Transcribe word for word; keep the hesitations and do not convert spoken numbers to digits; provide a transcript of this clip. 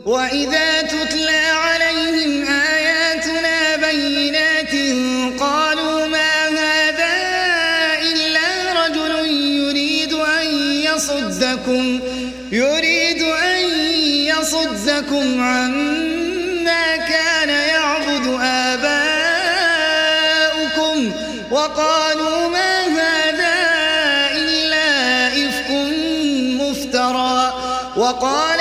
وإذا تتلى عليهم آياتنا بينات قالوا ما هذا إلا رجل يريد أن يصدكم يريد أن يصدكم عما كان يعبد آباؤكم وقالوا ما هذا إلا إفك مفترى وقال